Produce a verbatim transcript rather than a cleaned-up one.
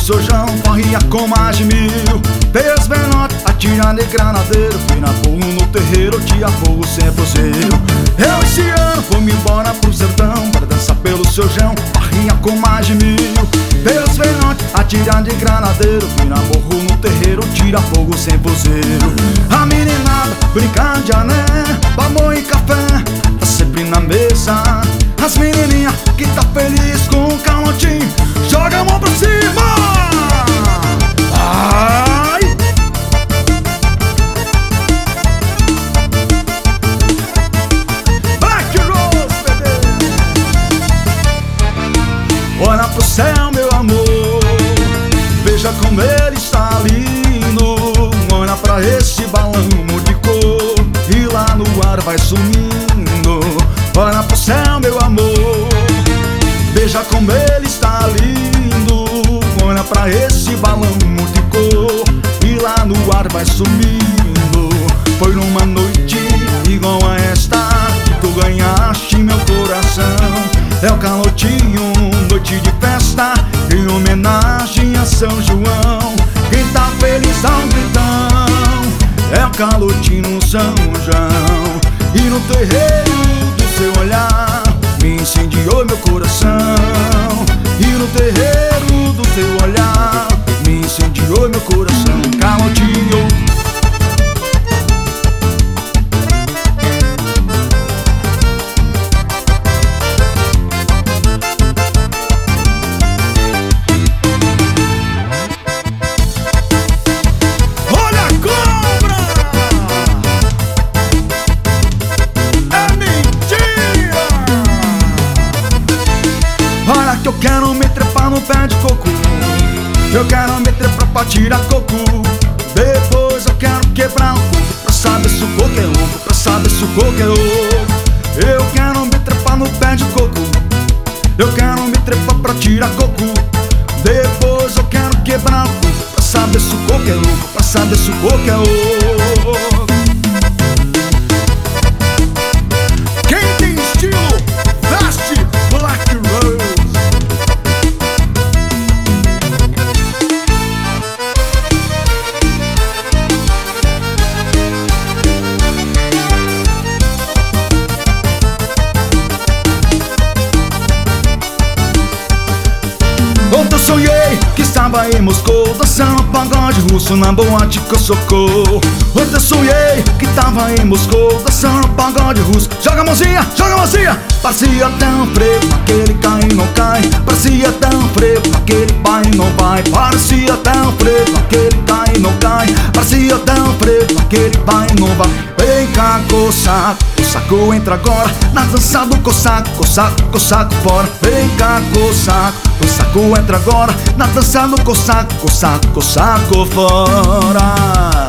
sojão, corria com mais de mil. Dei os menotes, atirando de granadeiro. Fui na burro no terreiro, tinha fogo sempre zero. Eu esse ano fui-me embora pro sertão para dançar pelo sojão, corria com mais de mil. Dei os menotes, atirando de granadeiro. Fui na burro no terreiro, tira fogo sempre zero. A meninada brincando de ané, bambu e café, tá sempre na mesa. As menininhas que tá feliz com o calotinho, joga a mão pra cima. Ai! Black Rose, bebê! Olha pro céu, meu amor, veja como ele está lindo. Olha pra esse balão de cor e lá no ar vai sumindo. Olha pro céu, meu amor, veja como ele está lindo. Olha pra esse balão de cor e lá no ar vai sumindo. Foi numa noite igual a esta que tu ganhaste meu coração. É o calotinho, noite de festa, em homenagem a São João. Quem tá feliz ao gritão é o calotinho São João. E no terreiro seu olhar me incendiou meu coração. E no terreiro do teu olhar me incendiou meu coração. Calotinho. Olha a cobra! Olha que eu quero me trepar no pé de coco, eu quero me trepar pra tirar coco. Depois eu quero quebrar o coco pra saber se o coco é louco, pra saber se o coco é louco. Eu quero me trepar no pé de coco, eu quero me trepar pra tirar coco. Depois eu quero quebrar o coco pra saber se o coco é louco, pra saber se o coco é louco. Quem tem estilo, veste Black Rose. Ontem eu sonhei que estava em Moscou, dançando pagode russo na boate que eu socorro. Ontem eu sonhei que estava em Moscou, dançando pagode russo. Joga a mãozinha, joga a mãozinha. Parecia tão frio, aquele cai e não cai. Parecia tão frio, aquele vai e não vai. Parecia tão frio, aquele cai e não cai. Parecia tão frio, aquele vai e não vai. Vem cá, coçaco, coçaco entra agora na dança do coçaco, coçaco, coçaco fora. Vem cá, coçaco, coçaco entra agora na dança do coçaco, coçaco, coçaco fora.